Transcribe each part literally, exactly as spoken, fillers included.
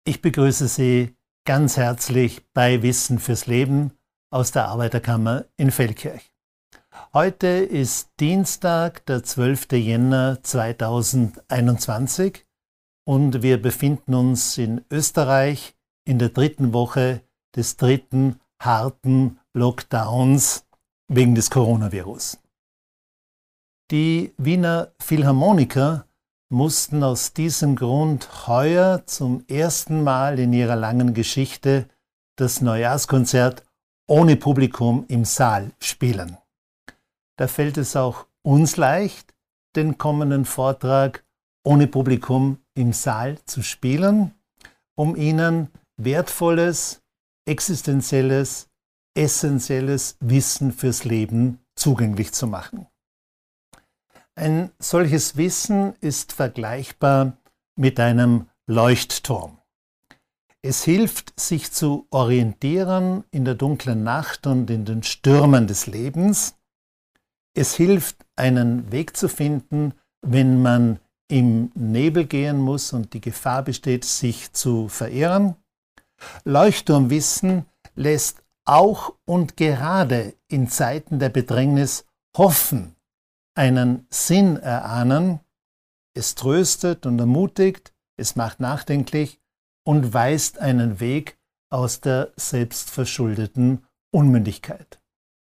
Ich begrüße Sie ganz herzlich bei Wissen fürs Leben aus der Arbeiterkammer in Feldkirch. Heute ist Dienstag, der zwölfte Jänner zweitausendeinundzwanzig und wir befinden uns in Österreich in der dritten Woche des dritten harten Lockdowns wegen des Coronavirus. Die Wiener Philharmoniker mussten aus diesem Grund heuer zum ersten Mal in ihrer langen Geschichte das Neujahrskonzert ohne Publikum im Saal spielen. Da fällt es auch uns leicht, den kommenden Vortrag ohne Publikum im Saal zu spielen, um Ihnen wertvolles, existenzielles, essentielles Wissen fürs Leben zugänglich zu machen. Ein solches Wissen ist vergleichbar mit einem Leuchtturm. Es hilft, sich zu orientieren in der dunklen Nacht und in den Stürmen des Lebens. Es hilft, einen Weg zu finden, wenn man im Nebel gehen muss und die Gefahr besteht, sich zu verirren. Leuchtturmwissen lässt auch und gerade in Zeiten der Bedrängnis hoffen, einen Sinn erahnen. Es tröstet und ermutigt, es macht nachdenklich und weist einen Weg aus der selbstverschuldeten Unmündigkeit.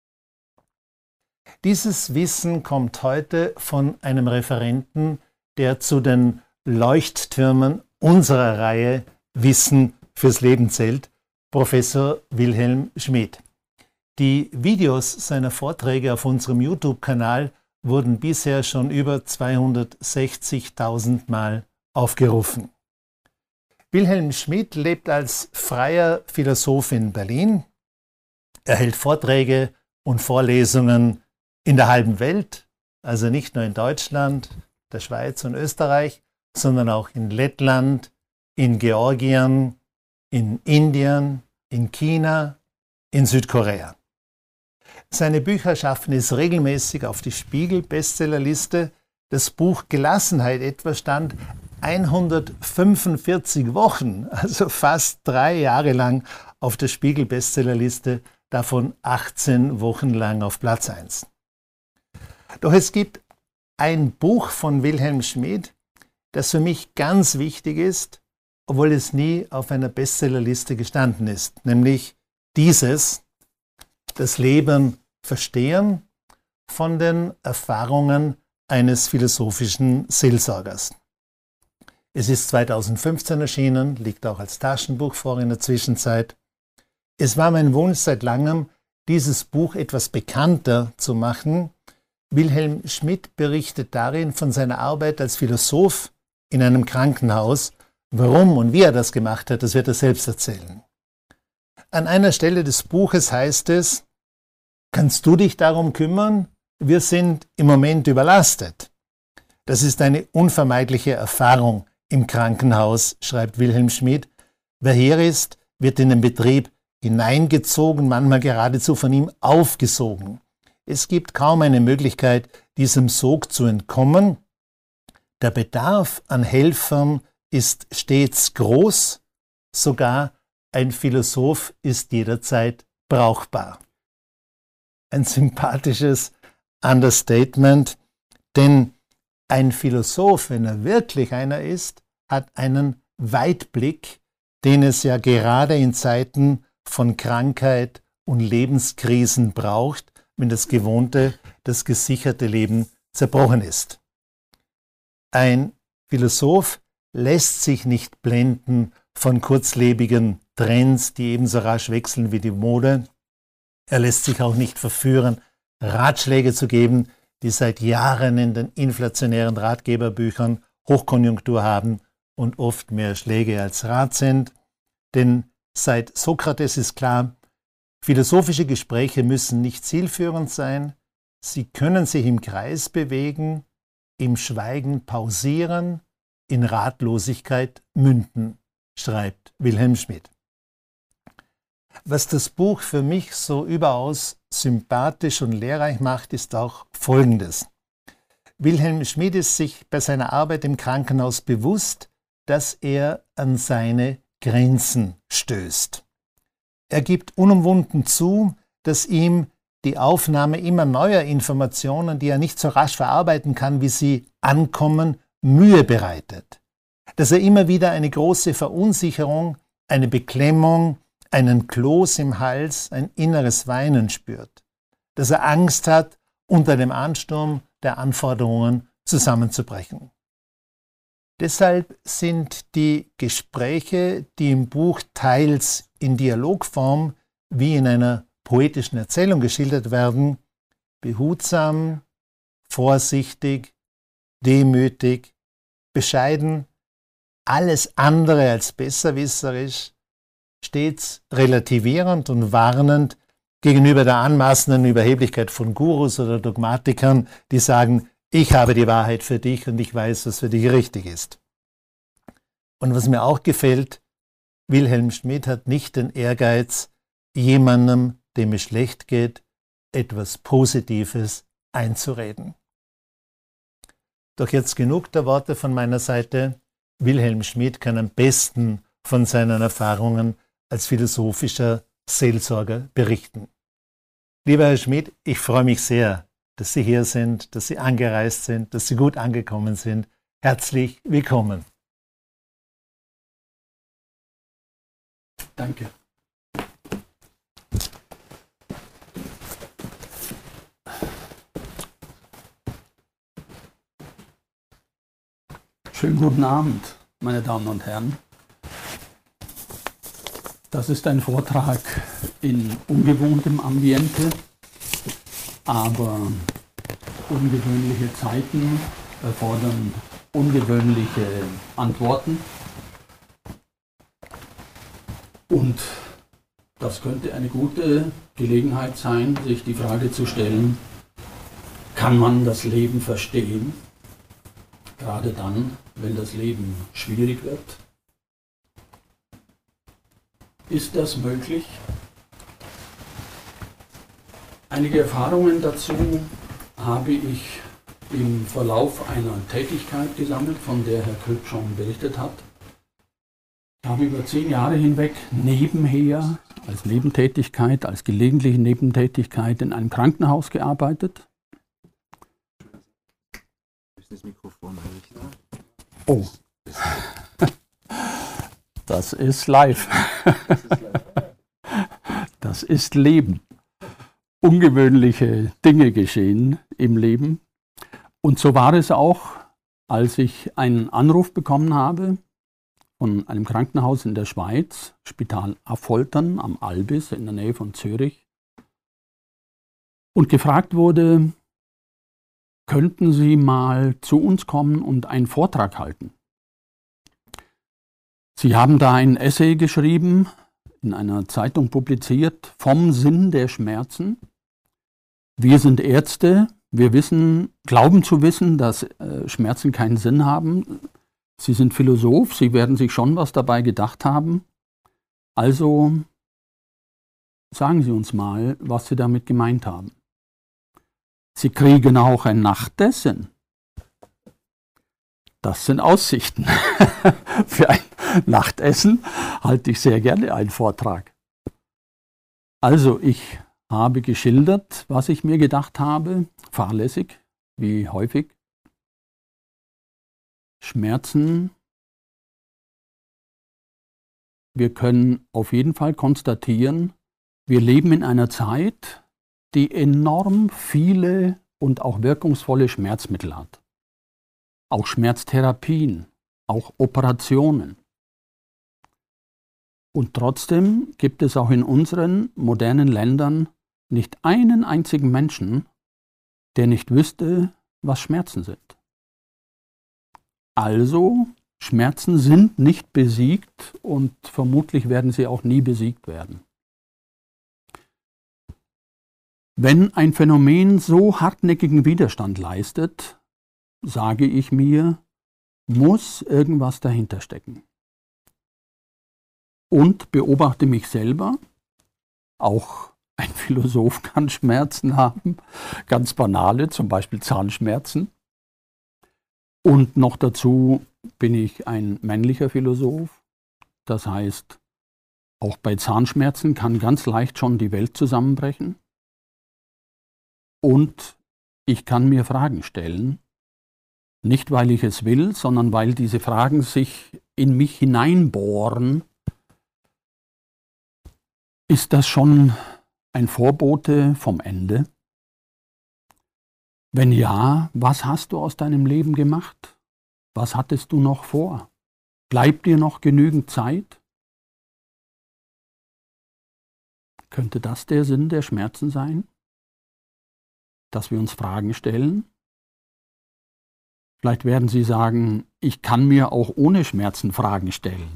Dieses Wissen kommt heute von einem Referenten, der zu den Leuchttürmen unserer Reihe Wissen fürs Leben zählt, Professor Wilhelm Schmid. Die Videos seiner Vorträge auf unserem YouTube-Kanal wurden bisher schon über zweihundertsechzigtausend Mal aufgerufen. Wilhelm Schmid lebt als freier Philosoph in Berlin. Er hält Vorträge und Vorlesungen in der halben Welt, also nicht nur in Deutschland, der Schweiz und Österreich, sondern auch in Lettland, in Georgien, in Indien, in China, in Südkorea. Seine Bücher schaffen es regelmäßig auf die Spiegel-Bestsellerliste. Das Buch Gelassenheit etwa stand hundertfünfundvierzig Wochen, also fast drei Jahre lang auf der Spiegel-Bestsellerliste, davon achtzehn Wochen lang auf Platz eins. Doch es gibt ein Buch von Wilhelm Schmid, das für mich ganz wichtig ist, obwohl es nie auf einer Bestsellerliste gestanden ist, nämlich dieses: Das Leben verstehen von den Erfahrungen eines philosophischen Seelsorgers. Es ist zweitausendfünfzehn erschienen, liegt auch als Taschenbuch vor in der Zwischenzeit. Es war mein Wunsch seit langem, dieses Buch etwas bekannter zu machen. Wilhelm Schmid berichtet darin von seiner Arbeit als Philosoph in einem Krankenhaus. Warum und wie er das gemacht hat, das wird er selbst erzählen. An einer Stelle des Buches heißt es: Kannst du dich darum kümmern? Wir sind im Moment überlastet. Das ist eine unvermeidliche Erfahrung im Krankenhaus, schreibt Wilhelm Schmid. Wer hier ist, wird in den Betrieb hineingezogen, manchmal geradezu von ihm aufgesogen. Es gibt kaum eine Möglichkeit, diesem Sog zu entkommen. Der Bedarf an Helfern ist stets groß, sogar ein Philosoph ist jederzeit brauchbar. Ein sympathisches Understatement, denn ein Philosoph, wenn er wirklich einer ist, hat einen Weitblick, den es ja gerade in Zeiten von Krankheit und Lebenskrisen braucht, wenn das gewohnte, das gesicherte Leben zerbrochen ist. Ein Philosoph lässt sich nicht blenden von kurzlebigen Trends, die ebenso rasch wechseln wie die Mode. Er lässt sich auch nicht verführen, Ratschläge zu geben, die seit Jahren in den inflationären Ratgeberbüchern Hochkonjunktur haben und oft mehr Schläge als Rat sind. Denn seit Sokrates ist klar, philosophische Gespräche müssen nicht zielführend sein. Sie können sich im Kreis bewegen, im Schweigen pausieren, in Ratlosigkeit münden, schreibt Wilhelm Schmid. Was das Buch für mich so überaus sympathisch und lehrreich macht, ist auch Folgendes. Wilhelm Schmid ist sich bei seiner Arbeit im Krankenhaus bewusst, dass er an seine Grenzen stößt. Er gibt unumwunden zu, dass ihm die Aufnahme immer neuer Informationen, die er nicht so rasch verarbeiten kann, wie sie ankommen, Mühe bereitet. Dass er immer wieder eine große Verunsicherung, eine Beklemmung, einen Kloß im Hals, ein inneres Weinen spürt. Dass er Angst hat, unter dem Ansturm der Anforderungen zusammenzubrechen. Deshalb sind die Gespräche, die im Buch teils in Dialogform wie in einer poetischen Erzählung geschildert werden, behutsam, vorsichtig, demütig, bescheiden, alles andere als besserwisserisch, stets relativierend und warnend gegenüber der anmaßenden Überheblichkeit von Gurus oder Dogmatikern, die sagen, ich habe die Wahrheit für dich und ich weiß, was für dich richtig ist. Und was mir auch gefällt, Wilhelm Schmidt hat nicht den Ehrgeiz, jemandem, dem es schlecht geht, etwas Positives einzureden. Doch jetzt genug der Worte von meiner Seite. Wilhelm Schmidt kann am besten von seinen Erfahrungen als philosophischer Seelsorger berichten. Lieber Herr Schmidt, ich freue mich sehr, dass Sie hier sind, dass Sie angereist sind, dass Sie gut angekommen sind. Herzlich willkommen. Danke. Schönen guten Abend, meine Damen und Herren. Das ist ein Vortrag in ungewohntem Ambiente, aber ungewöhnliche Zeiten erfordern ungewöhnliche Antworten. Und das könnte eine gute Gelegenheit sein, sich die Frage zu stellen, kann man das Leben verstehen? Gerade dann, wenn das Leben schwierig wird. Ist das möglich? Einige Erfahrungen dazu habe ich im Verlauf einer Tätigkeit gesammelt, von der Herr Köpp schon berichtet hat. Ich habe über zehn Jahre hinweg nebenher, als Nebentätigkeit, als gelegentliche Nebentätigkeit in einem Krankenhaus gearbeitet. Das Mikrofon Oh, das ist live. Das ist Leben. Ungewöhnliche Dinge geschehen im Leben. Und so war es auch, als ich einen Anruf bekommen habe von einem Krankenhaus in der Schweiz, Spital Affoltern am Albis in der Nähe von Zürich, und gefragt wurde, könnten Sie mal zu uns kommen und einen Vortrag halten? Sie haben da ein Essay geschrieben, in einer Zeitung publiziert, vom Sinn der Schmerzen. Wir sind Ärzte, wir wissen, glauben zu wissen, dass äh, Schmerzen keinen Sinn haben. Sie sind Philosoph, Sie werden sich schon was dabei gedacht haben. Also sagen Sie uns mal, was Sie damit gemeint haben. Sie kriegen auch ein Nachtessen. Das sind Aussichten. Für ein Nachtessen halte ich sehr gerne einen Vortrag. Also ich habe geschildert, was ich mir gedacht habe, fahrlässig, wie häufig. Schmerzen. Wir können auf jeden Fall konstatieren, wir leben in einer Zeit, die enorm viele und auch wirkungsvolle Schmerzmittel hat. Auch Schmerztherapien, auch Operationen. Und trotzdem gibt es auch in unseren modernen Ländern nicht einen einzigen Menschen, der nicht wüsste, was Schmerzen sind. Also, Schmerzen sind nicht besiegt und vermutlich werden sie auch nie besiegt werden. Wenn ein Phänomen so hartnäckigen Widerstand leistet, sage ich mir, muss irgendwas dahinter stecken. Und beobachte mich selber, auch ein Philosoph kann Schmerzen haben, ganz banale, zum Beispiel Zahnschmerzen. Und noch dazu bin ich ein männlicher Philosoph. Das heißt, auch bei Zahnschmerzen kann ganz leicht schon die Welt zusammenbrechen. Und ich kann mir Fragen stellen, nicht weil ich es will, sondern weil diese Fragen sich in mich hineinbohren. Ist das schon ein Vorbote vom Ende? Wenn ja, was hast du aus deinem Leben gemacht? Was hattest du noch vor? Bleibt dir noch genügend Zeit? Könnte das der Sinn der Schmerzen sein? Dass wir uns Fragen stellen? Vielleicht werden Sie sagen, ich kann mir auch ohne Schmerzen Fragen stellen.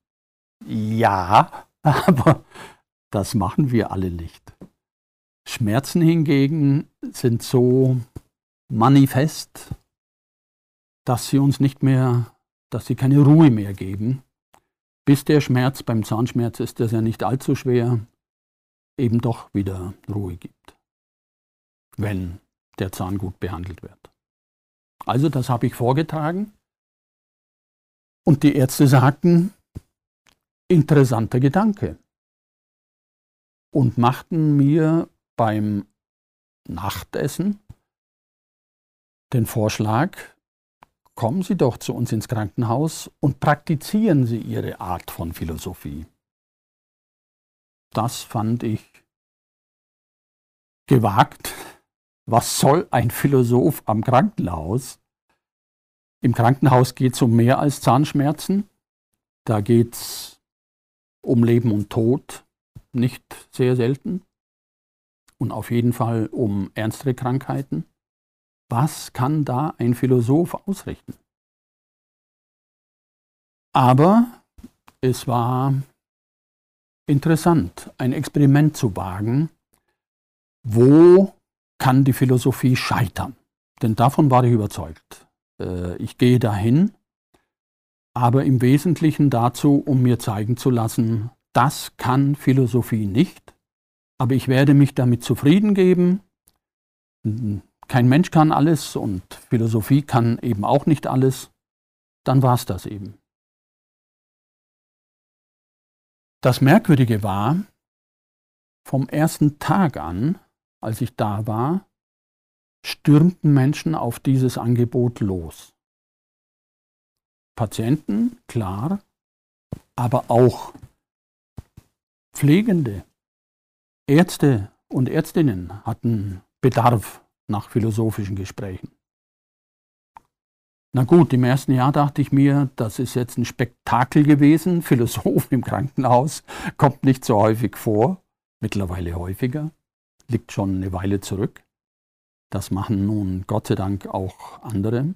Ja, aber das machen wir alle nicht. Schmerzen hingegen sind so manifest, dass sie uns nicht mehr, dass sie keine Ruhe mehr geben, bis der Schmerz, beim Zahnschmerz ist das ja nicht allzu schwer, eben doch wieder Ruhe gibt, wenn der Zahn gut behandelt wird. Also das habe ich vorgetragen und die Ärzte sagten, interessanter Gedanke, und machten mir beim Nachtessen den Vorschlag, kommen Sie doch zu uns ins Krankenhaus und praktizieren Sie Ihre Art von Philosophie. Das fand ich gewagt. Was soll ein Philosoph am Krankenhaus? Im Krankenhaus geht es um mehr als Zahnschmerzen. Da geht es um Leben und Tod, nicht sehr selten. Und auf jeden Fall um ernstere Krankheiten. Was kann da ein Philosoph ausrichten? Aber es war interessant, ein Experiment zu wagen. Wo kann die Philosophie scheitern? Denn davon war ich überzeugt. Ich gehe dahin, aber im Wesentlichen dazu, um mir zeigen zu lassen, das kann Philosophie nicht, aber ich werde mich damit zufrieden geben. Kein Mensch kann alles und Philosophie kann eben auch nicht alles. Dann war es das eben. Das Merkwürdige war, vom ersten Tag an, als ich da war, stürmten Menschen auf dieses Angebot los. Patienten, klar, aber auch Pflegende, Ärzte und Ärztinnen hatten Bedarf nach philosophischen Gesprächen. Na gut, im ersten Jahr dachte ich mir, das ist jetzt ein Spektakel gewesen. Philosoph im Krankenhaus kommt nicht so häufig vor, mittlerweile häufiger, liegt schon eine Weile zurück. Das machen nun Gott sei Dank auch andere.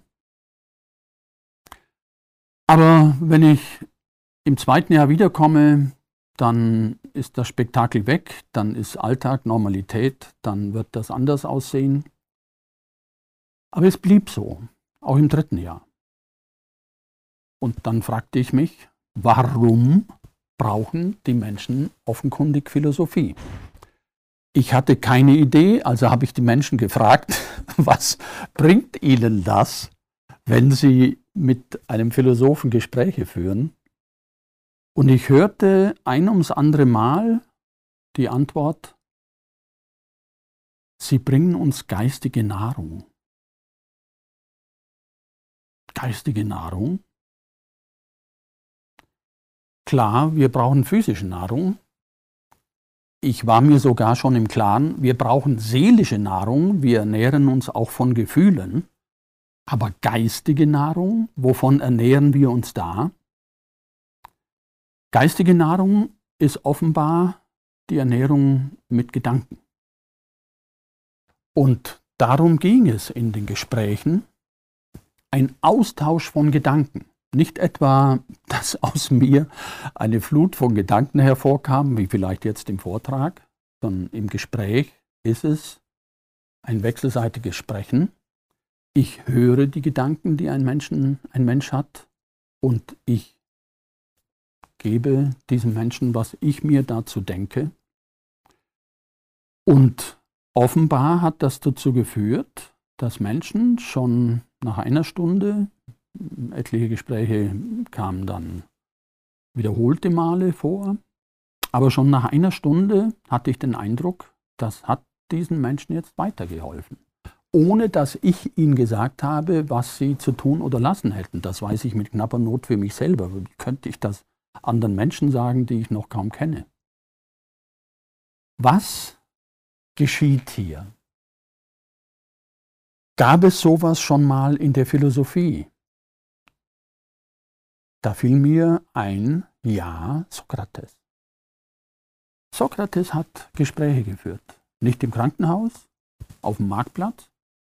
Aber wenn ich im zweiten Jahr wiederkomme, dann ist das Spektakel weg, dann ist Alltag, Normalität, dann wird das anders aussehen. Aber es blieb so, auch im dritten Jahr. Und dann fragte ich mich, warum brauchen die Menschen offenkundig Philosophie? Ich hatte keine Idee, also habe ich die Menschen gefragt, was bringt ihnen das, wenn sie mit einem Philosophen Gespräche führen? Und ich hörte ein ums andere Mal die Antwort, sie bringen uns geistige Nahrung. Geistige Nahrung? Klar, wir brauchen physische Nahrung. Ich war mir sogar schon im Klaren, wir brauchen seelische Nahrung, wir ernähren uns auch von Gefühlen. Aber geistige Nahrung, wovon ernähren wir uns da? Geistige Nahrung ist offenbar die Ernährung mit Gedanken. Und darum ging es in den Gesprächen, ein Austausch von Gedanken. Nicht etwa, dass aus mir eine Flut von Gedanken hervorkam, wie vielleicht jetzt im Vortrag, sondern im Gespräch ist es ein wechselseitiges Sprechen. Ich höre die Gedanken, die ein, Menschen, ein Mensch hat, und ich gebe diesem Menschen, was ich mir dazu denke. Und offenbar hat das dazu geführt, dass Menschen schon nach einer Stunde, etliche Gespräche kamen dann wiederholte Male vor. Aber schon nach einer Stunde hatte ich den Eindruck, das hat diesen Menschen jetzt weitergeholfen. Ohne dass ich ihnen gesagt habe, was sie zu tun oder lassen hätten. Das weiß ich mit knapper Not für mich selber. Wie könnte ich das anderen Menschen sagen, die ich noch kaum kenne? Was geschieht hier? Gab es sowas schon mal in der Philosophie? Da fiel mir ein, ja, Sokrates. Sokrates hat Gespräche geführt. Nicht im Krankenhaus, auf dem Marktplatz.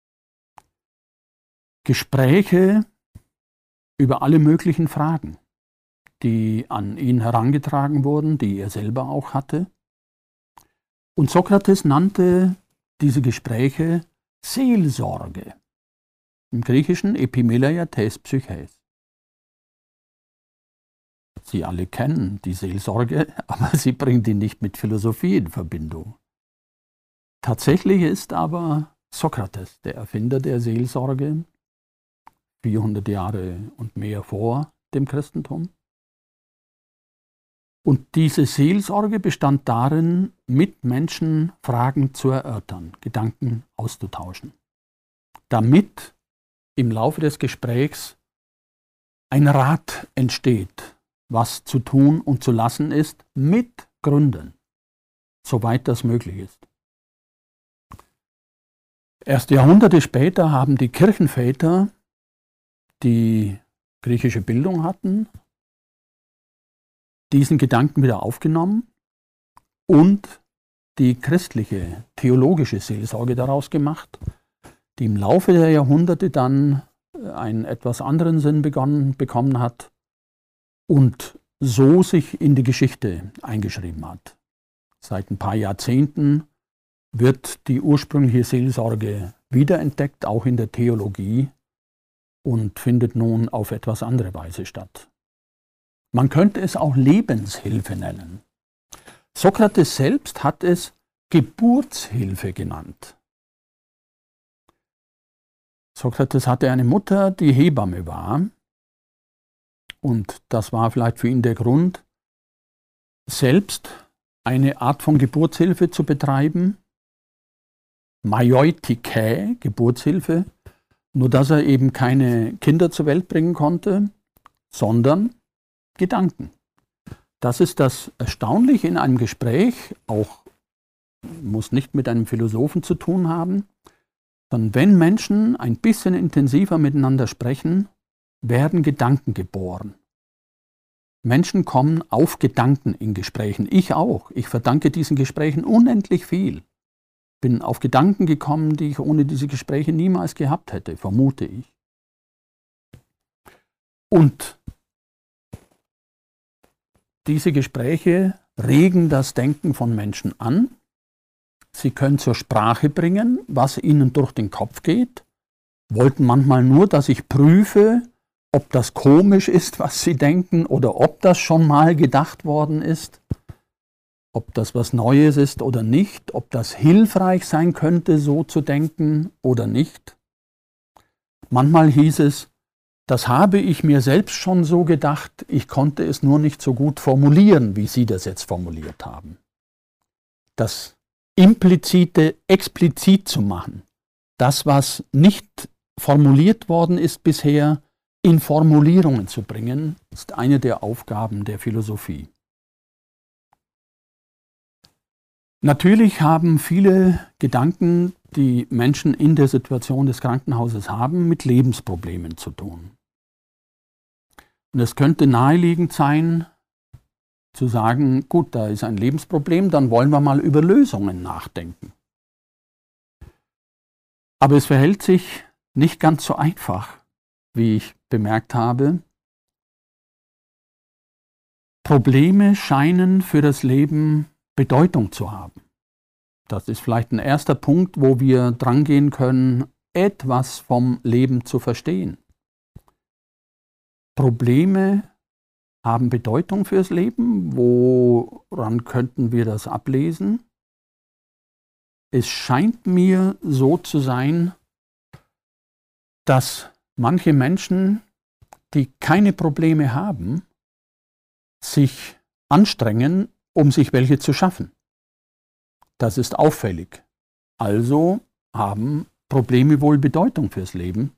Gespräche über alle möglichen Fragen, die an ihn herangetragen wurden, die er selber auch hatte. Und Sokrates nannte diese Gespräche Seelsorge. Im Griechischen Epimeleia tes Psyches. Sie alle kennen die Seelsorge, aber sie bringen die nicht mit Philosophie in Verbindung. Tatsächlich ist aber Sokrates der Erfinder der Seelsorge, vierhundert Jahre und mehr vor dem Christentum. Und diese Seelsorge bestand darin, mit Menschen Fragen zu erörtern, Gedanken auszutauschen, damit im Laufe des Gesprächs ein Rat entsteht, was zu tun und zu lassen ist, mit Gründen, soweit das möglich ist. Erst Jahrhunderte später haben die Kirchenväter, die griechische Bildung hatten, diesen Gedanken wieder aufgenommen und die christliche, theologische Seelsorge daraus gemacht, die im Laufe der Jahrhunderte dann einen etwas anderen Sinn begonnen, bekommen hat und so sich in die Geschichte eingeschrieben hat. Seit ein paar Jahrzehnten wird die ursprüngliche Seelsorge wiederentdeckt, auch in der Theologie, und findet nun auf etwas andere Weise statt. Man könnte es auch Lebenshilfe nennen. Sokrates selbst hat es Geburtshilfe genannt. Sokrates hatte eine Mutter, die Hebamme war. Und das war vielleicht für ihn der Grund, selbst eine Art von Geburtshilfe zu betreiben. Maioitikae, Geburtshilfe, nur dass er eben keine Kinder zur Welt bringen konnte, sondern Gedanken. Das ist das Erstaunliche in einem Gespräch, auch muss nicht mit einem Philosophen zu tun haben, sondern wenn Menschen ein bisschen intensiver miteinander sprechen, werden Gedanken geboren. Menschen kommen auf Gedanken in Gesprächen. Ich auch. Ich verdanke diesen Gesprächen unendlich viel. Bin auf Gedanken gekommen, die ich ohne diese Gespräche niemals gehabt hätte, vermute ich. Und diese Gespräche regen das Denken von Menschen an. Sie können zur Sprache bringen, was ihnen durch den Kopf geht, wollten manchmal nur, dass ich prüfe, ob das komisch ist, was sie denken, oder ob das schon mal gedacht worden ist, ob das was Neues ist oder nicht, ob das hilfreich sein könnte, so zu denken oder nicht. Manchmal hieß es, das habe ich mir selbst schon so gedacht, ich konnte es nur nicht so gut formulieren, wie Sie das jetzt formuliert haben. Das Implizite explizit zu machen, das, was nicht formuliert worden ist bisher, in Formulierungen zu bringen, ist eine der Aufgaben der Philosophie. Natürlich haben viele Gedanken, die Menschen in der Situation des Krankenhauses haben, mit Lebensproblemen zu tun. Und es könnte naheliegend sein, zu sagen, gut, da ist ein Lebensproblem, dann wollen wir mal über Lösungen nachdenken. Aber es verhält sich nicht ganz so einfach, wie ich bemerkt habe. Probleme scheinen für das Leben Bedeutung zu haben. Das ist vielleicht ein erster Punkt, wo wir drangehen können, etwas vom Leben zu verstehen. Probleme haben Bedeutung fürs Leben. Woran könnten wir das ablesen? Es scheint mir so zu sein, dass manche Menschen, die keine Probleme haben, sich anstrengen, um sich welche zu schaffen. Das ist auffällig. Also haben Probleme wohl Bedeutung fürs Leben.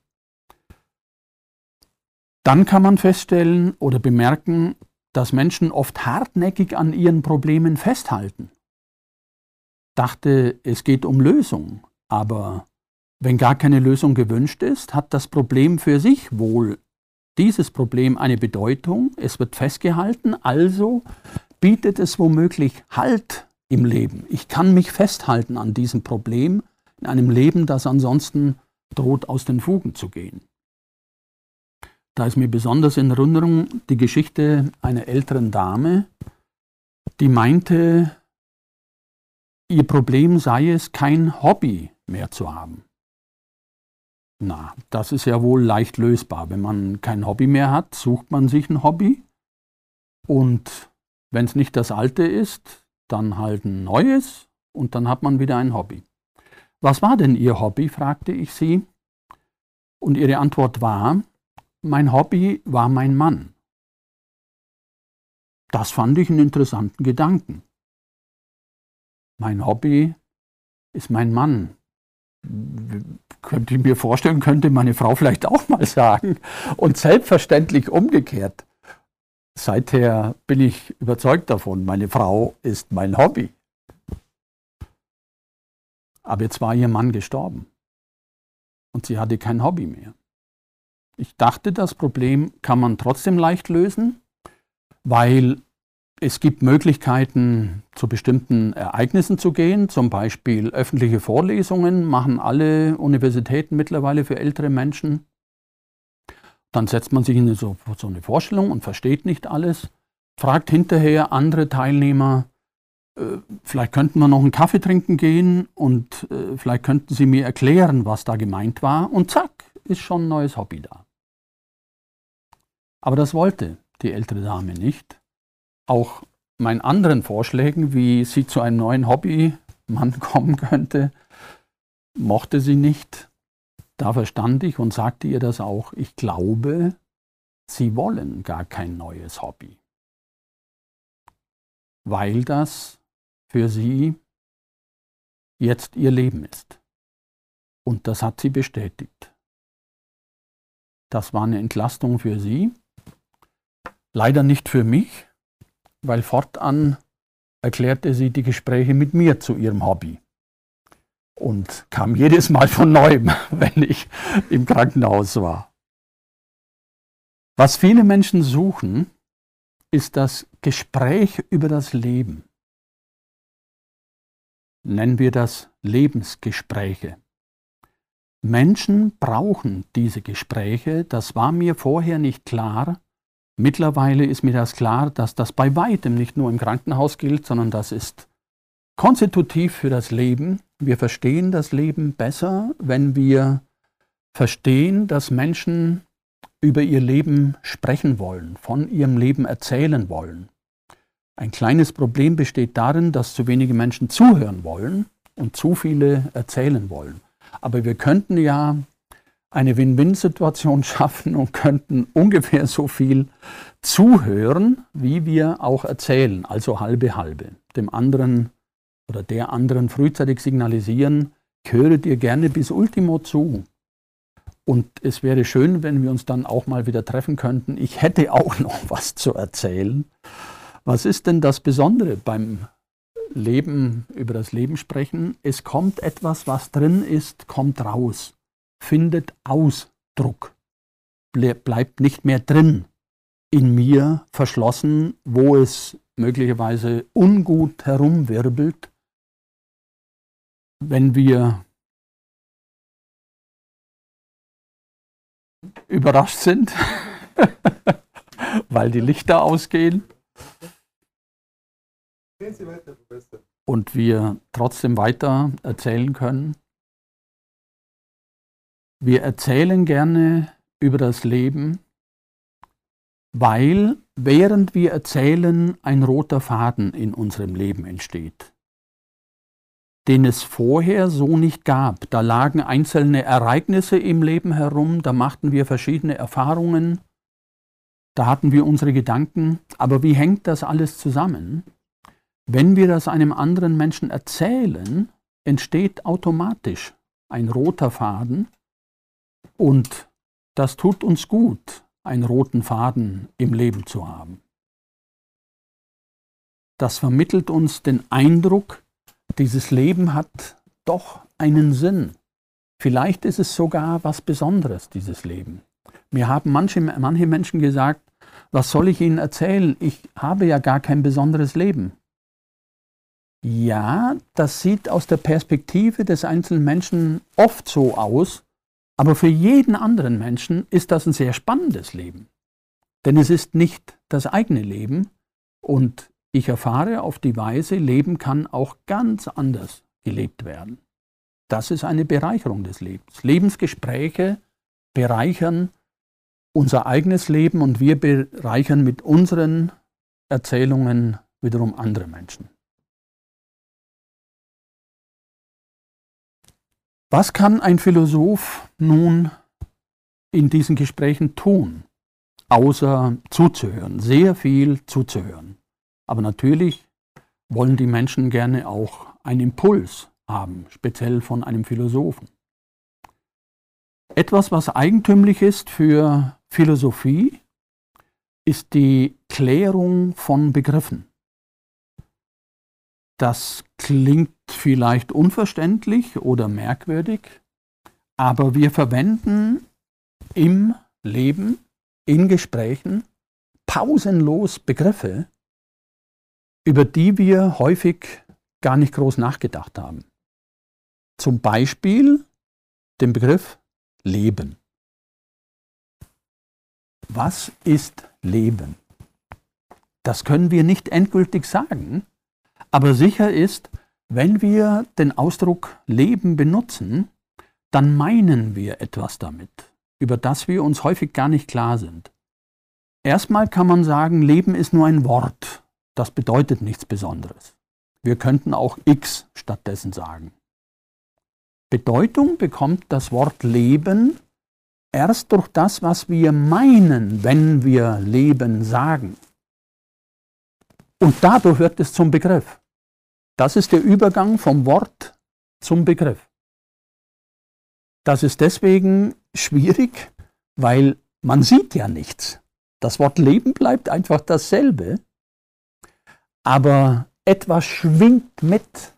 Dann kann man feststellen oder bemerken, dass Menschen oft hartnäckig an ihren Problemen festhalten. Dachte, es geht um Lösung, aber wenn gar keine Lösung gewünscht ist, hat das Problem für sich wohl dieses Problem eine Bedeutung, es wird festgehalten, also bietet es womöglich Halt im Leben. Ich kann mich festhalten an diesem Problem, in einem Leben, das ansonsten droht, aus den Fugen zu gehen. Da ist mir besonders in Erinnerung die Geschichte einer älteren Dame, die meinte, ihr Problem sei es, kein Hobby mehr zu haben. Na, das ist ja wohl leicht lösbar. Wenn man kein Hobby mehr hat, sucht man sich ein Hobby. Und wenn es nicht das alte ist, dann halt ein neues und dann hat man wieder ein Hobby. Was war denn Ihr Hobby, fragte ich sie. Und ihre Antwort war, mein Hobby war mein Mann. Das fand ich einen interessanten Gedanken. Mein Hobby ist mein Mann. Könnte ich mir vorstellen, könnte meine Frau vielleicht auch mal sagen. Und selbstverständlich umgekehrt. Seither bin ich überzeugt davon, meine Frau ist mein Hobby. Aber jetzt war ihr Mann gestorben. Und sie hatte kein Hobby mehr. Ich dachte, das Problem kann man trotzdem leicht lösen, weil es gibt Möglichkeiten, zu bestimmten Ereignissen zu gehen. Zum Beispiel öffentliche Vorlesungen machen alle Universitäten mittlerweile für ältere Menschen. Dann setzt man sich in so, so eine Vorstellung und versteht nicht alles, fragt hinterher andere Teilnehmer, äh, vielleicht könnten wir noch einen Kaffee trinken gehen und äh, vielleicht könnten sie mir erklären, was da gemeint war. Und zack, ist schon ein neues Hobby da. Aber das wollte die ältere Dame nicht. Auch meinen anderen Vorschlägen, wie sie zu einem neuen Hobbymann kommen könnte, mochte sie nicht. Da verstand ich und sagte ihr das auch, ich glaube, sie wollen gar kein neues Hobby, weil das für sie jetzt ihr Leben ist. Und das hat sie bestätigt. Das war eine Entlastung für sie, leider nicht für mich, weil fortan erklärte sie die Gespräche mit mir zu ihrem Hobby und kam jedes Mal von neuem, wenn ich im Krankenhaus war. Was viele Menschen suchen, ist das Gespräch über das Leben. Nennen wir das Lebensgespräche. Menschen brauchen diese Gespräche, das war mir vorher nicht klar. Mittlerweile ist mir das klar, dass das bei weitem nicht nur im Krankenhaus gilt, sondern das ist konstitutiv für das Leben. Wir verstehen das Leben besser, wenn wir verstehen, dass Menschen über ihr Leben sprechen wollen, von ihrem Leben erzählen wollen. Ein kleines Problem besteht darin, dass zu wenige Menschen zuhören wollen und zu viele erzählen wollen. Aber wir könnten ja eine Win-Win-Situation schaffen und könnten ungefähr so viel zuhören, wie wir auch erzählen, also halbe halbe. Dem anderen oder der anderen frühzeitig signalisieren, ich höre dir gerne bis Ultimo zu. Und es wäre schön, wenn wir uns dann auch mal wieder treffen könnten. Ich hätte auch noch was zu erzählen. Was ist denn das Besondere beim Leben, über das Leben sprechen? Es kommt etwas, was drin ist, kommt raus. Findet Ausdruck, bleibt nicht mehr drin, in mir verschlossen, wo es möglicherweise ungut herumwirbelt. Wenn wir überrascht sind, weil die Lichter ausgehen und wir trotzdem weiter erzählen können. Wir erzählen gerne über das Leben, weil während wir erzählen, ein roter Faden in unserem Leben entsteht, den es vorher so nicht gab. Da lagen einzelne Ereignisse im Leben herum, da machten wir verschiedene Erfahrungen da hatten wir unsere Gedanken, aber wie hängt das alles zusammen? Wenn wir das einem anderen Menschen erzählen, entsteht automatisch ein roter Faden und das tut uns gut, einen roten Faden im Leben zu haben. Das vermittelt uns den Eindruck, dieses Leben hat doch einen Sinn. Vielleicht ist es sogar was Besonderes, dieses Leben. Mir haben manche, manche Menschen gesagt, was soll ich Ihnen erzählen? Ich habe ja gar kein besonderes Leben. Ja, das sieht aus der Perspektive des einzelnen Menschen oft so aus, aber für jeden anderen Menschen ist das ein sehr spannendes Leben. Denn es ist nicht das eigene Leben und ich erfahre auf die Weise, Leben kann auch ganz anders gelebt werden. Das ist eine Bereicherung des Lebens. Lebensgespräche bereichern unser eigenes Leben und wir bereichern mit unseren Erzählungen wiederum andere Menschen. Was kann ein Philosoph nun in diesen Gesprächen tun, außer zuzuhören, sehr viel zuzuhören? Aber natürlich wollen die Menschen gerne auch einen Impuls haben, speziell von einem Philosophen. Etwas, was eigentümlich ist für Philosophie, ist die Klärung von Begriffen. Das klingt vielleicht unverständlich oder merkwürdig, aber wir verwenden im Leben, in Gesprächen, pausenlos Begriffe, über die wir häufig gar nicht groß nachgedacht haben. Zum Beispiel den Begriff Leben. Was ist Leben? Das können wir nicht endgültig sagen, aber sicher ist, wenn wir den Ausdruck Leben benutzen, dann meinen wir etwas damit, über das wir uns häufig gar nicht klar sind. Erstmal kann man sagen, Leben ist nur ein Wort. Das bedeutet nichts Besonderes. Wir könnten auch X stattdessen sagen. Bedeutung bekommt das Wort Leben erst durch das, was wir meinen, wenn wir Leben sagen. Und dadurch wird es zum Begriff. Das ist der Übergang vom Wort zum Begriff. Das ist deswegen schwierig, weil man sieht ja nichts. Das Wort Leben bleibt einfach dasselbe, aber etwas schwingt mit.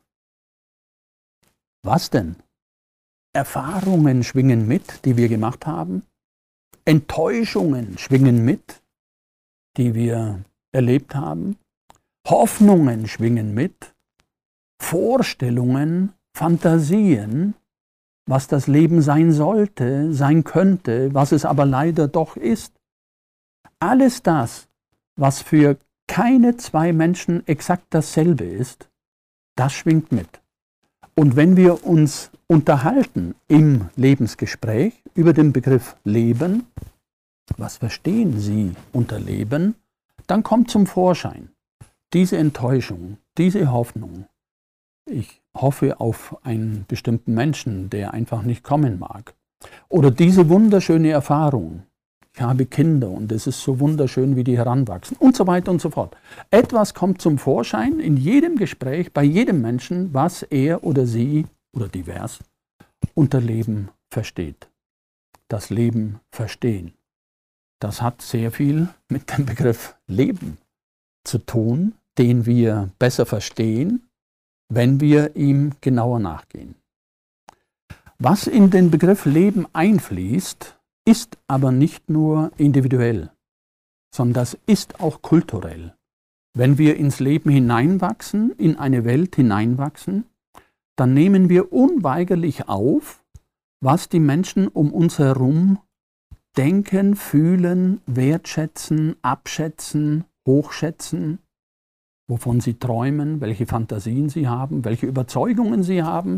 Was denn? Erfahrungen schwingen mit, die wir gemacht haben. Enttäuschungen schwingen mit, die wir erlebt haben. Hoffnungen schwingen mit. Vorstellungen, Fantasien, was das Leben sein sollte, sein könnte, was es aber leider doch ist. Alles das, was für keine zwei Menschen exakt dasselbe ist, das schwingt mit. Und wenn wir uns unterhalten im Lebensgespräch über den Begriff Leben, was verstehen Sie unter Leben, dann kommt zum Vorschein diese Enttäuschung, diese Hoffnung. Ich hoffe auf einen bestimmten Menschen, der einfach nicht kommen mag. Oder diese wunderschöne Erfahrung. Ich habe Kinder und es ist so wunderschön, wie die heranwachsen und so weiter und so fort. Etwas kommt zum Vorschein in jedem Gespräch, bei jedem Menschen, was er oder sie oder divers unter Leben versteht. Das Leben verstehen. Das hat sehr viel mit dem Begriff Leben zu tun, den wir besser verstehen, wenn wir ihm genauer nachgehen. Was in den Begriff Leben einfließt, ist aber nicht nur individuell, sondern das ist auch kulturell. Wenn wir ins Leben hineinwachsen, in eine Welt hineinwachsen, dann nehmen wir unweigerlich auf, was die Menschen um uns herum denken, fühlen, wertschätzen, abschätzen, hochschätzen, wovon sie träumen, welche Fantasien sie haben, welche Überzeugungen sie haben.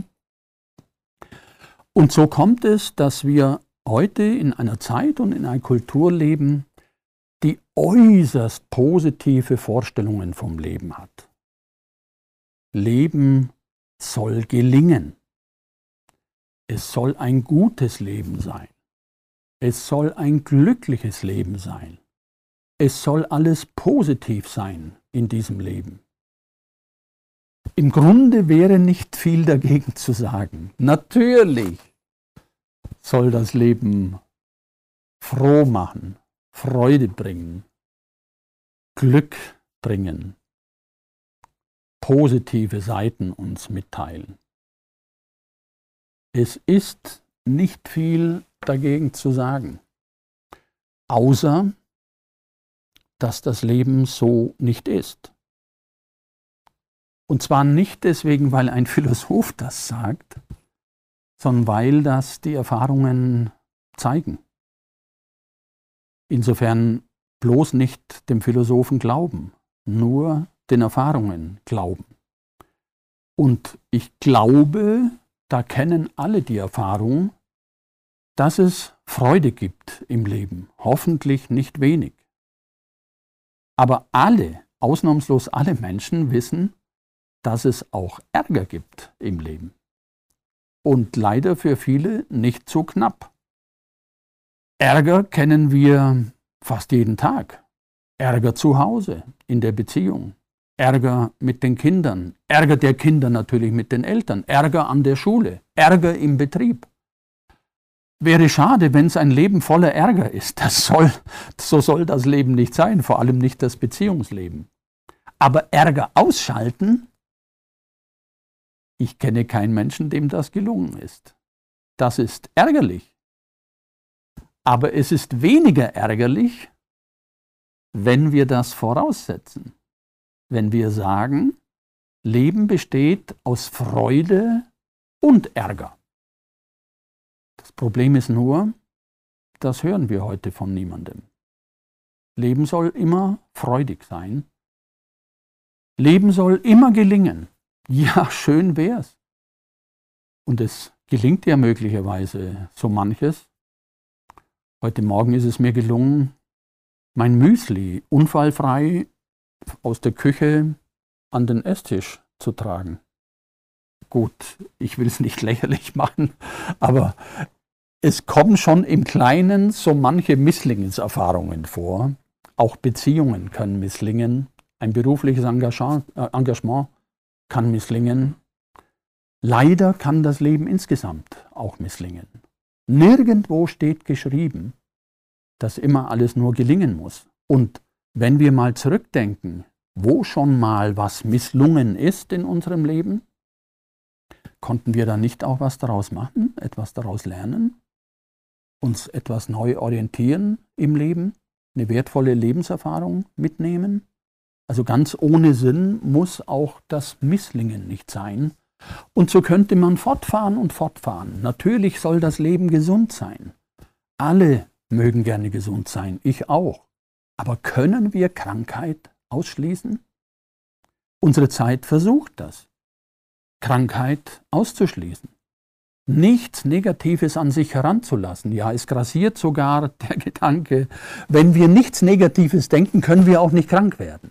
Und so kommt es, dass wir heute in einer Zeit und in einer Kultur leben, die äußerst positive Vorstellungen vom Leben hat. Leben soll gelingen. Es soll ein gutes Leben sein. Es soll ein glückliches Leben sein. es soll alles positiv sein in diesem Leben. Im Grunde wäre nicht viel dagegen zu sagen. Natürlich soll das Leben froh machen, Freude bringen, Glück bringen, positive Seiten uns mitteilen. Es ist nicht viel dagegen zu sagen, außer dass das Leben so nicht ist. Und zwar nicht deswegen, weil ein Philosoph das sagt, sondern weil das die Erfahrungen zeigen. Insofern bloß nicht dem Philosophen glauben, nur den Erfahrungen glauben. Und ich glaube, da kennen alle die Erfahrung, dass es Freude gibt im Leben, hoffentlich nicht wenig. Aber alle, ausnahmslos alle Menschen wissen, dass es auch Ärger gibt im Leben. Und leider für viele nicht so knapp. Ärger kennen wir fast jeden Tag. Ärger zu Hause, in der Beziehung. Ärger mit den Kindern. Ärger der Kinder natürlich mit den Eltern. Ärger an der Schule. Ärger im Betrieb. Wäre schade, wenn es ein Leben voller Ärger ist. Das soll, so soll das Leben nicht sein, vor allem nicht das Beziehungsleben. Aber Ärger ausschalten, ich kenne keinen Menschen, dem das gelungen ist. Das ist ärgerlich. Aber es ist weniger ärgerlich, wenn wir das voraussetzen. Wenn wir sagen, Leben besteht aus Freude und Ärger. Das Problem ist nur, das hören wir heute von niemandem. Leben soll immer freudig sein. Leben soll immer gelingen. Ja, schön wär's. Und es gelingt ja möglicherweise so manches. Heute Morgen ist es mir gelungen, mein Müsli unfallfrei aus der Küche an den Esstisch zu tragen. Gut, ich will es nicht lächerlich machen, aber es kommen schon im Kleinen so manche Misslingenserfahrungen vor. Auch Beziehungen können misslingen. Ein berufliches Engagement kann misslingen. Leider kann das Leben insgesamt auch misslingen. Nirgendwo steht geschrieben, dass immer alles nur gelingen muss. Und wenn wir mal zurückdenken, wo schon mal was misslungen ist in unserem Leben, konnten wir da nicht auch was daraus machen, etwas daraus lernen, uns etwas neu orientieren im Leben, eine wertvolle Lebenserfahrung mitnehmen? Also ganz ohne Sinn muss auch das Misslingen nicht sein. Und so könnte man fortfahren und fortfahren. Natürlich soll das Leben gesund sein. Alle mögen gerne gesund sein, ich auch. Aber können wir Krankheit ausschließen? Unsere Zeit versucht das, Krankheit auszuschließen. Nichts Negatives an sich heranzulassen. Ja, es grassiert sogar der Gedanke, wenn wir nichts Negatives denken, können wir auch nicht krank werden.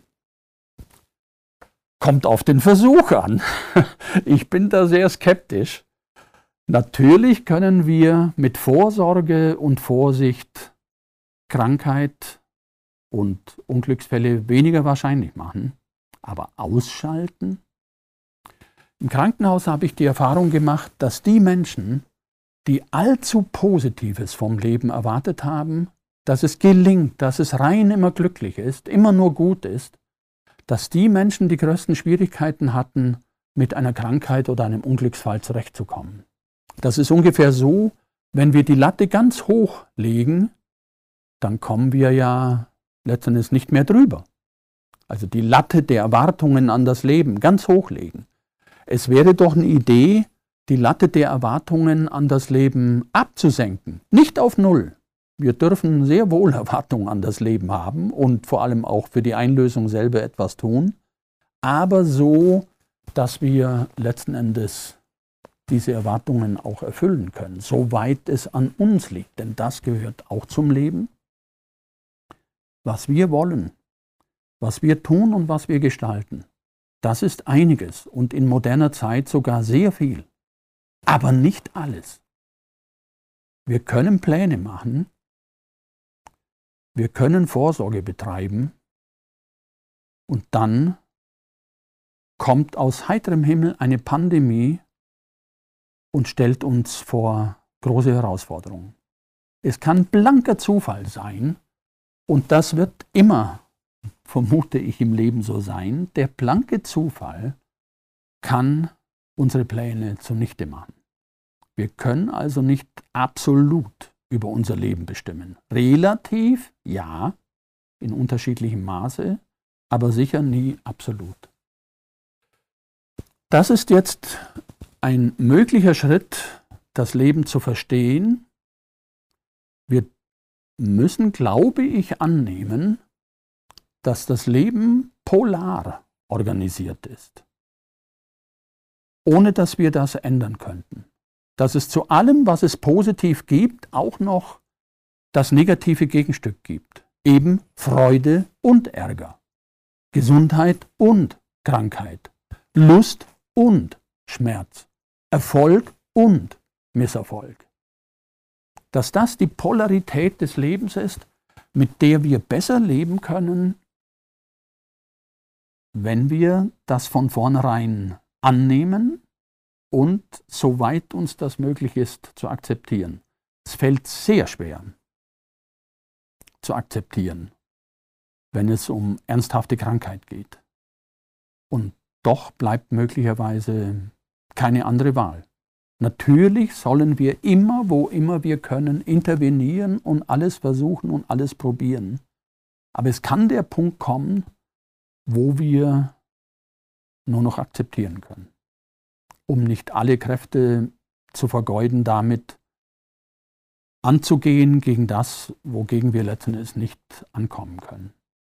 Kommt auf den Versuch an. Ich bin da sehr skeptisch. Natürlich können wir mit Vorsorge und Vorsicht Krankheit und Unglücksfälle weniger wahrscheinlich machen, aber ausschalten? Im Krankenhaus habe ich die Erfahrung gemacht, dass die Menschen, die allzu Positives vom Leben erwartet haben, dass es gelingt, dass es rein immer glücklich ist, immer nur gut ist, dass die Menschen die größten Schwierigkeiten hatten, mit einer Krankheit oder einem Unglücksfall zurechtzukommen. Das ist ungefähr so, wenn wir die Latte ganz hoch legen, dann kommen wir ja letztendlich nicht mehr drüber. Also die Latte der Erwartungen an das Leben ganz hoch legen. Es wäre doch eine Idee, die Latte der Erwartungen an das Leben abzusenken, nicht auf Null. Wir dürfen sehr wohl Erwartungen an das Leben haben und vor allem auch für die Einlösung selber etwas tun, aber so, dass wir letzten Endes diese Erwartungen auch erfüllen können, soweit es an uns liegt, denn das gehört auch zum Leben. Was wir wollen, was wir tun und was wir gestalten, das ist einiges und in moderner Zeit sogar sehr viel, aber nicht alles. Wir können Pläne machen, Wir können Vorsorge betreiben und dann kommt aus heiterem Himmel eine Pandemie und stellt uns vor große Herausforderungen. Es kann blanker Zufall sein und das wird immer, vermute ich, im Leben so sein. Der blanke Zufall kann unsere Pläne zunichte machen. Wir können also nicht absolut über unser Leben bestimmen. Relativ, ja, in unterschiedlichem Maße, aber sicher nie absolut. Das ist jetzt ein möglicher Schritt, das Leben zu verstehen. Wir müssen, glaube ich, annehmen, dass das Leben polar organisiert ist, ohne dass wir das ändern könnten. Dass es zu allem, was es positiv gibt, auch noch das negative Gegenstück gibt. Eben Freude und Ärger, Gesundheit und Krankheit, Lust und Schmerz, Erfolg und Misserfolg. Dass das die Polarität des Lebens ist, mit der wir besser leben können, wenn wir das von vornherein annehmen und soweit uns das möglich ist, zu akzeptieren. Es fällt sehr schwer zu akzeptieren, wenn es um ernsthafte Krankheit geht. Und doch bleibt möglicherweise keine andere Wahl. Natürlich sollen wir immer, wo immer wir können, intervenieren und alles versuchen und alles probieren. Aber es kann der Punkt kommen, wo wir nur noch akzeptieren können, um nicht alle Kräfte zu vergeuden, damit anzugehen gegen das, wogegen wir letzten Endes nicht ankommen können.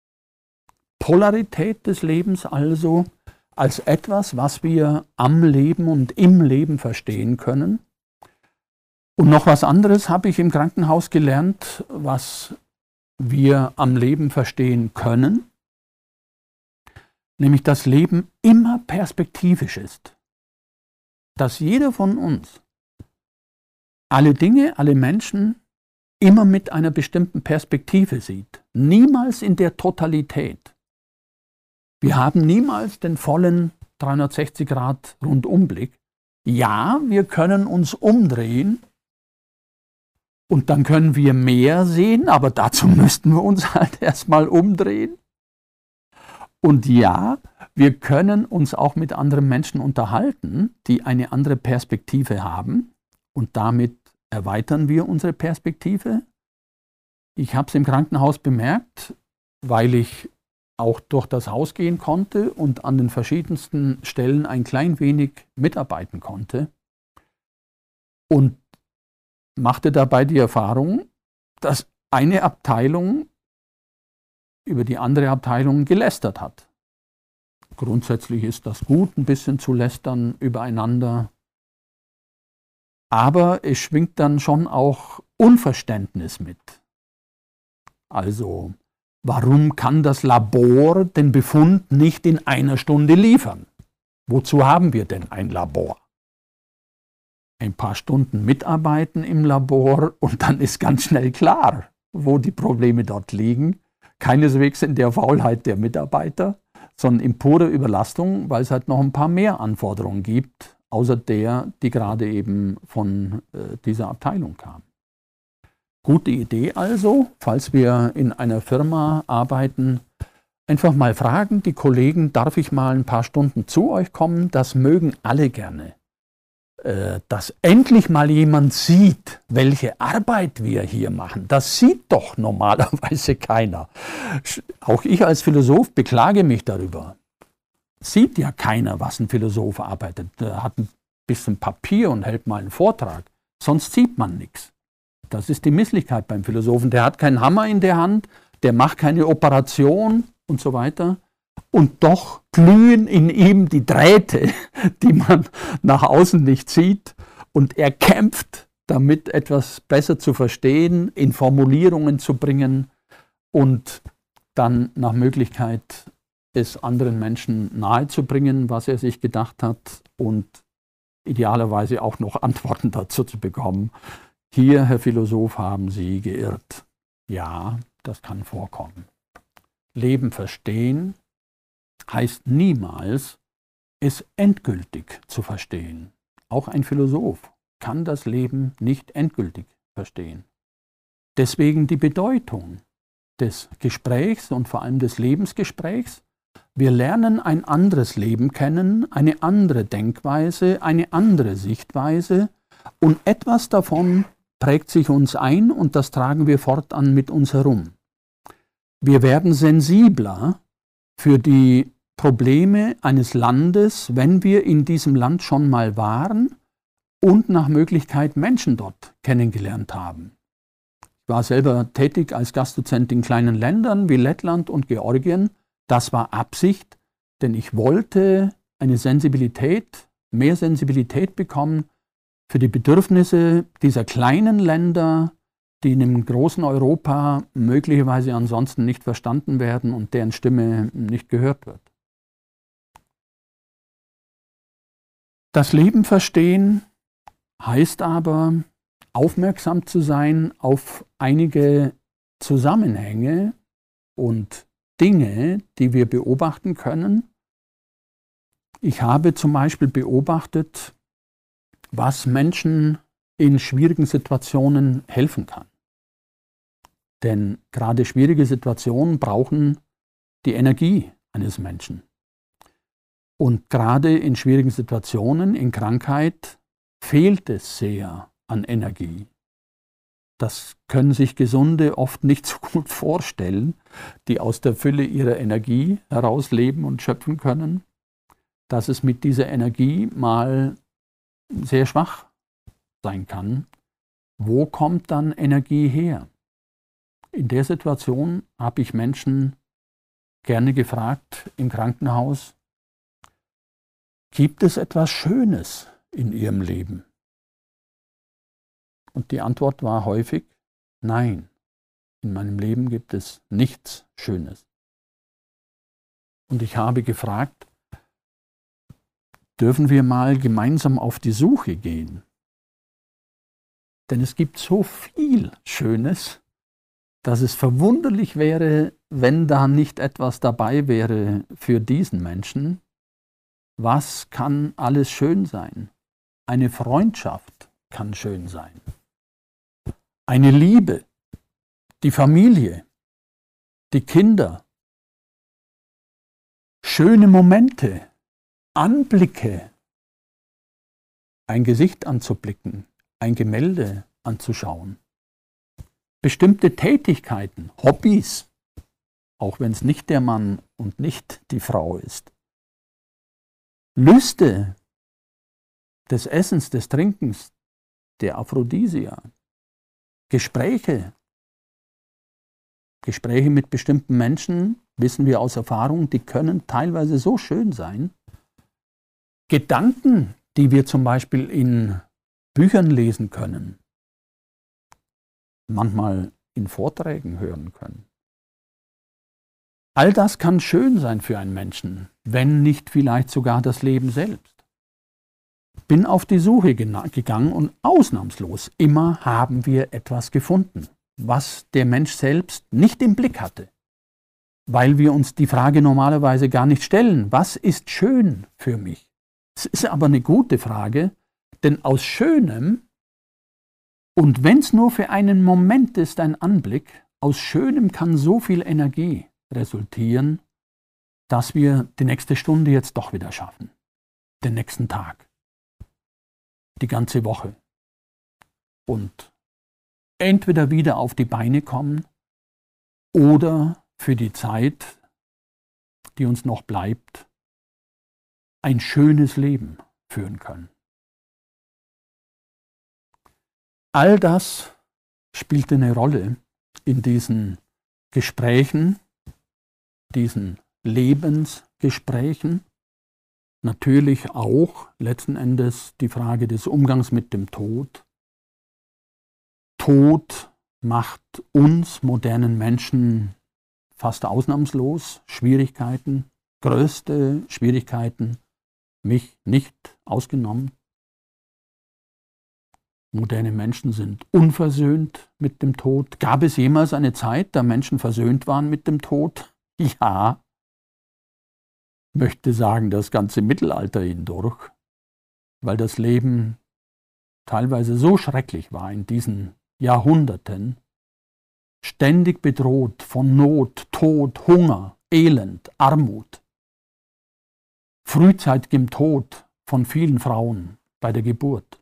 Polarität des Lebens also als etwas, was wir am Leben und im Leben verstehen können. Und noch was anderes habe ich im Krankenhaus gelernt, was wir am Leben verstehen können, nämlich das Leben immer perspektivisch ist. Dass jeder von uns alle Dinge, alle Menschen immer mit einer bestimmten Perspektive sieht. Niemals in der Totalität. Wir haben niemals den vollen dreihundertsechzig Grad Rundumblick. Ja, wir können uns umdrehen und dann können wir mehr sehen, aber dazu müssten wir uns halt erstmal umdrehen. Und ja, wir können uns auch mit anderen Menschen unterhalten, die eine andere Perspektive haben und damit erweitern wir unsere Perspektive. Ich habe es im Krankenhaus bemerkt, weil ich auch durch das Haus gehen konnte und an den verschiedensten Stellen ein klein wenig mitarbeiten konnte und machte dabei die Erfahrung, dass eine Abteilung über die andere Abteilung gelästert hat. Grundsätzlich ist das gut, ein bisschen zu lästern übereinander, aber es schwingt dann schon auch Unverständnis mit. Also, warum kann das Labor den Befund nicht in einer Stunde liefern? Wozu haben wir denn ein Labor? Ein paar Stunden mitarbeiten im Labor und dann ist ganz schnell klar, wo die Probleme dort liegen. Keineswegs in der Faulheit der Mitarbeiter, sondern in purer Überlastung, weil es halt noch ein paar mehr Anforderungen gibt, außer der, die gerade eben von äh, dieser Abteilung kam. Gute Idee also, falls wir in einer Firma arbeiten, einfach mal fragen, die Kollegen, darf ich mal ein paar Stunden zu euch kommen? Das mögen alle gerne. Äh, dass endlich mal jemand sieht, welche Arbeit wir hier machen. Das sieht doch normalerweise keiner. Auch ich als Philosoph beklage mich darüber. Sieht ja keiner, was ein Philosoph arbeitet. Der hat ein bisschen Papier und hält mal einen Vortrag. Sonst sieht man nichts. Das ist die Misslichkeit beim Philosophen. Der hat keinen Hammer in der Hand, der macht keine Operation und so weiter. Und doch glühen in ihm die Drähte, die man nach außen nicht sieht. Und er kämpft, damit etwas besser zu verstehen, in Formulierungen zu bringen und dann nach Möglichkeit es anderen Menschen nahezubringen, was er sich gedacht hat und idealerweise auch noch Antworten dazu zu bekommen. Hier, Herr Philosoph, haben Sie geirrt. Ja, das kann vorkommen. Leben verstehen heißt niemals, es endgültig zu verstehen. Auch ein Philosoph kann das Leben nicht endgültig verstehen. Deswegen die Bedeutung des Gesprächs und vor allem des Lebensgesprächs. Wir lernen ein anderes Leben kennen, eine andere Denkweise, eine andere Sichtweise und etwas davon prägt sich uns ein und das tragen wir fortan mit uns herum. Wir werden sensibler für die Probleme eines Landes, wenn wir in diesem Land schon mal waren und nach Möglichkeit Menschen dort kennengelernt haben. Ich war selber tätig als Gastdozent in kleinen Ländern wie Lettland und Georgien. Das war Absicht, denn ich wollte eine Sensibilität, mehr Sensibilität bekommen für die Bedürfnisse dieser kleinen Länder, die in einem großen Europa möglicherweise ansonsten nicht verstanden werden und deren Stimme nicht gehört wird. Das Leben verstehen heißt aber, aufmerksam zu sein auf einige Zusammenhänge und Dinge, die wir beobachten können. Ich habe zum Beispiel beobachtet, was Menschen in schwierigen Situationen helfen kann. Denn gerade schwierige Situationen brauchen die Energie eines Menschen. Und gerade in schwierigen Situationen, in Krankheit, fehlt es sehr an Energie. Das können sich Gesunde oft nicht so gut vorstellen, die aus der Fülle ihrer Energie herausleben und schöpfen können, dass es mit dieser Energie mal sehr schwach sein kann. Wo kommt dann Energie her? In der Situation habe ich Menschen gerne gefragt im Krankenhaus, gibt es etwas Schönes in ihrem Leben? Und die Antwort war häufig, nein, in meinem Leben gibt es nichts Schönes. Und ich habe gefragt, dürfen wir mal gemeinsam auf die Suche gehen? Denn es gibt so viel Schönes, dass es verwunderlich wäre, wenn da nicht etwas dabei wäre für diesen Menschen. Was kann alles schön sein? Eine Freundschaft kann schön sein. Eine Liebe, die Familie, die Kinder, schöne Momente, Anblicke, ein Gesicht anzublicken, ein Gemälde anzuschauen, bestimmte Tätigkeiten, Hobbys, auch wenn es nicht der Mann und nicht die Frau ist, Lüste des Essens, des Trinkens, der Aphrodisia, Gespräche, Gespräche mit bestimmten Menschen, wissen wir aus Erfahrung, die können teilweise so schön sein. Gedanken, die wir zum Beispiel in Büchern lesen können, manchmal in Vorträgen hören können. All das kann schön sein für einen Menschen, wenn nicht vielleicht sogar das Leben selbst. Bin auf die Suche gegangen und ausnahmslos immer haben wir etwas gefunden, was der Mensch selbst nicht im Blick hatte, weil wir uns die Frage normalerweise gar nicht stellen, was ist schön für mich? Es ist aber eine gute Frage, denn aus Schönem, und wenn es nur für einen Moment ist, ein Anblick, aus Schönem kann so viel Energie resultieren, dass wir die nächste Stunde jetzt doch wieder schaffen, den nächsten Tag, die ganze Woche und entweder wieder auf die Beine kommen oder für die Zeit, die uns noch bleibt, ein schönes Leben führen können. All das spielt eine Rolle in diesen Gesprächen, diesen Lebensgesprächen. Natürlich auch letzten Endes die Frage des Umgangs mit dem Tod. Tod macht uns modernen Menschen fast ausnahmslos Schwierigkeiten, größte Schwierigkeiten, mich nicht ausgenommen. Moderne Menschen sind unversöhnt mit dem Tod. Gab es jemals eine Zeit, da Menschen versöhnt waren mit dem Tod? Ja. Ich möchte sagen, das ganze Mittelalter hindurch, weil das Leben teilweise so schrecklich war in diesen Jahrhunderten, ständig bedroht von Not, Tod, Hunger, Elend, Armut, frühzeitigem Tod von vielen Frauen bei der Geburt.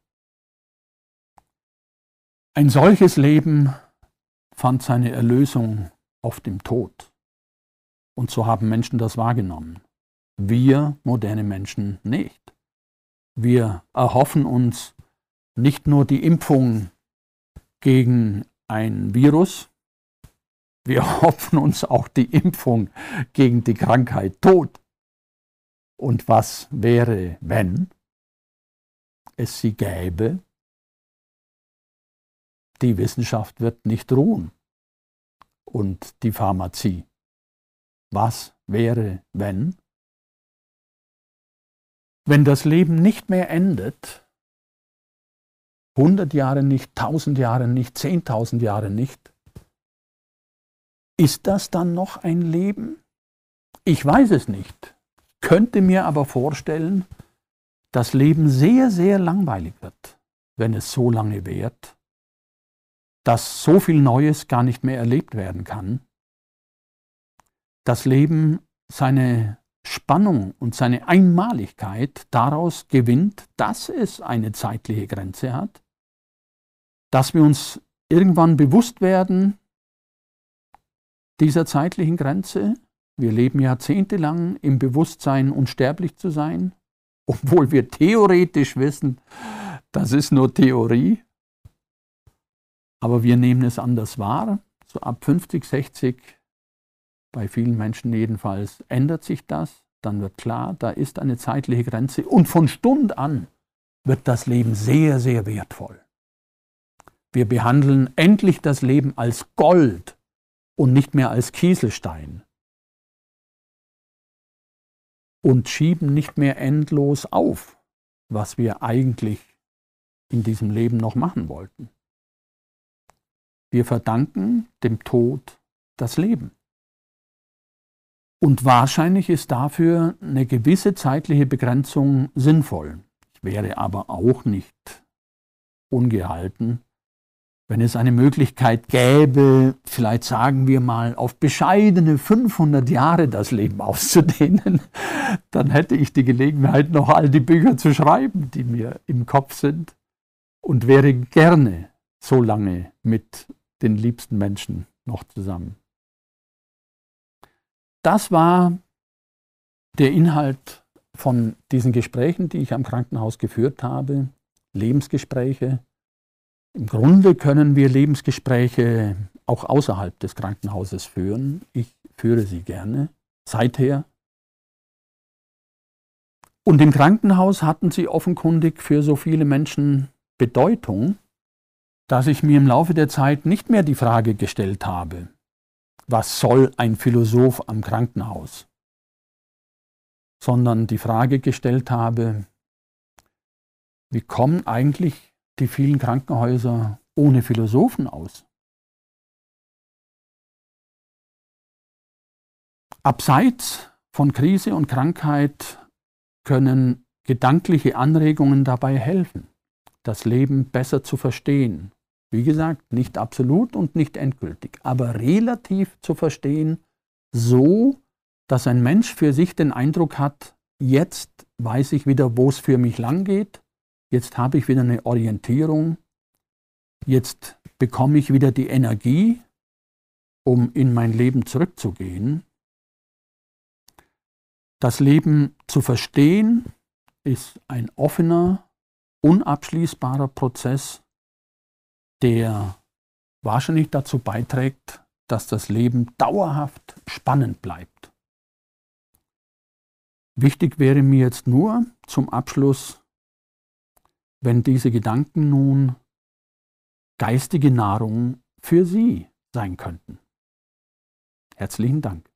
Ein solches Leben fand seine Erlösung auf dem Tod. Und so haben Menschen das wahrgenommen. Wir, moderne Menschen, nicht. Wir erhoffen uns nicht nur die Impfung gegen ein Virus, wir erhoffen uns auch die Impfung gegen die Krankheit Tod. Und was wäre, wenn es sie gäbe? Die Wissenschaft wird nicht ruhen und die Pharmazie. Was wäre, wenn? Wenn das Leben nicht mehr endet, hundert Jahre nicht, tausend Jahre nicht, zehntausend Jahre nicht, ist das dann noch ein Leben? Ich weiß es nicht, könnte mir aber vorstellen, dass Leben sehr, sehr langweilig wird, wenn es so lange währt, dass so viel Neues gar nicht mehr erlebt werden kann. Das Leben seine Spannung und seine Einmaligkeit daraus gewinnt, dass es eine zeitliche Grenze hat, dass wir uns irgendwann bewusst werden dieser zeitlichen Grenze. Wir leben jahrzehntelang im Bewusstsein, unsterblich zu sein, obwohl wir theoretisch wissen, das ist nur Theorie. Aber wir nehmen es anders wahr. So ab fünfzig, sechzig, bei vielen Menschen jedenfalls, ändert sich das. Dann wird klar, da ist eine zeitliche Grenze. Und von Stund an wird das Leben sehr, sehr wertvoll. Wir behandeln endlich das Leben als Gold und nicht mehr als Kieselstein. Und schieben nicht mehr endlos auf, was wir eigentlich in diesem Leben noch machen wollten. Wir verdanken dem Tod das Leben. Und wahrscheinlich ist dafür eine gewisse zeitliche Begrenzung sinnvoll. Ich wäre aber auch nicht ungehalten, wenn es eine Möglichkeit gäbe, vielleicht sagen wir mal, auf bescheidene fünfhundert Jahre das Leben auszudehnen, dann hätte ich die Gelegenheit, noch all die Bücher zu schreiben, die mir im Kopf sind, und wäre gerne so lange mit den liebsten Menschen noch zusammen. Das war der Inhalt von diesen Gesprächen, die ich am Krankenhaus geführt habe, Lebensgespräche. Im Grunde können wir Lebensgespräche auch außerhalb des Krankenhauses führen. Ich führe sie gerne, seither. Und im Krankenhaus hatten sie offenkundig für so viele Menschen Bedeutung, dass ich mir im Laufe der Zeit nicht mehr die Frage gestellt habe, was soll ein Philosoph am Krankenhaus? Sondern die Frage gestellt habe, wie kommen eigentlich die vielen Krankenhäuser ohne Philosophen aus? Abseits von Krise und Krankheit können gedankliche Anregungen dabei helfen, das Leben besser zu verstehen. Wie gesagt, nicht absolut und nicht endgültig, aber relativ zu verstehen, so, dass ein Mensch für sich den Eindruck hat, jetzt weiß ich wieder, wo es für mich lang geht, jetzt habe ich wieder eine Orientierung, jetzt bekomme ich wieder die Energie, um in mein Leben zurückzugehen. Das Leben zu verstehen ist ein offener, unabschließbarer Prozess, der wahrscheinlich dazu beiträgt, dass das Leben dauerhaft spannend bleibt. Wichtig wäre mir jetzt nur zum Abschluss, wenn diese Gedanken nun geistige Nahrung für Sie sein könnten. Herzlichen Dank.